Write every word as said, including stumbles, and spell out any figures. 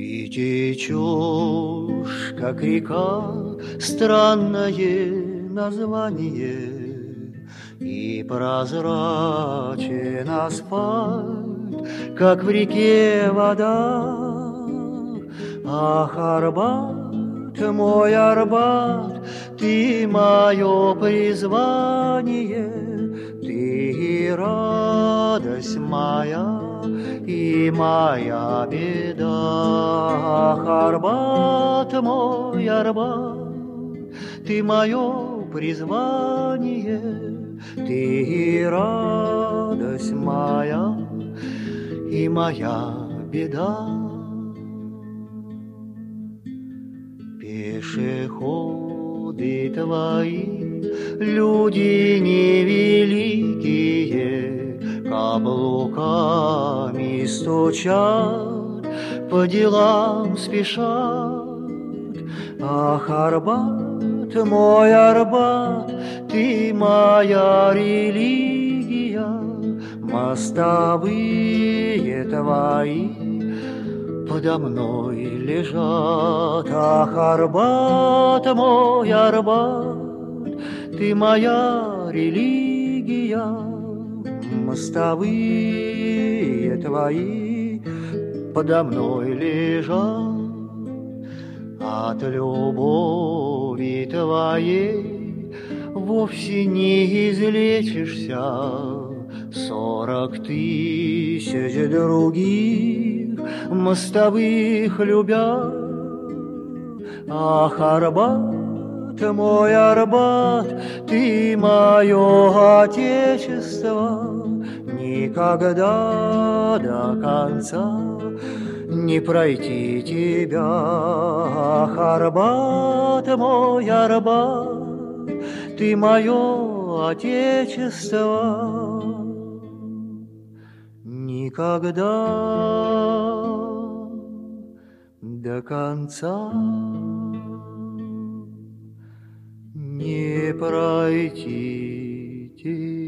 Ты течешь, как река, странное название, и прозрачен асфальт, как в реке вода. Ах, Арбат, мой Арбат, ты мое призвание, ты и радость моя, и моя беда. Ах, Арбат, мой Арбат, ты мое призвание, ты и радость моя, и моя беда. Пешеходы твои, люди невеликие, каблуками стучат, по делам спешат. Ах, Арбат, мой Арбат, ты моя религия, мостовые твои подо мной лежат. Ах, Арбат, мой Арбат, ты моя религия, мостовые твои подо мной лежат. От любови твоей вовсе не излечишься, сорок тысяч других мостовых любя. Ах, Арбат, мой Арбат, ты мое отечество, никогда до конца не пройти тебя. Ах, Арбат, мой Арбат, ты мое отечество, никогда до конца не пройти тебя.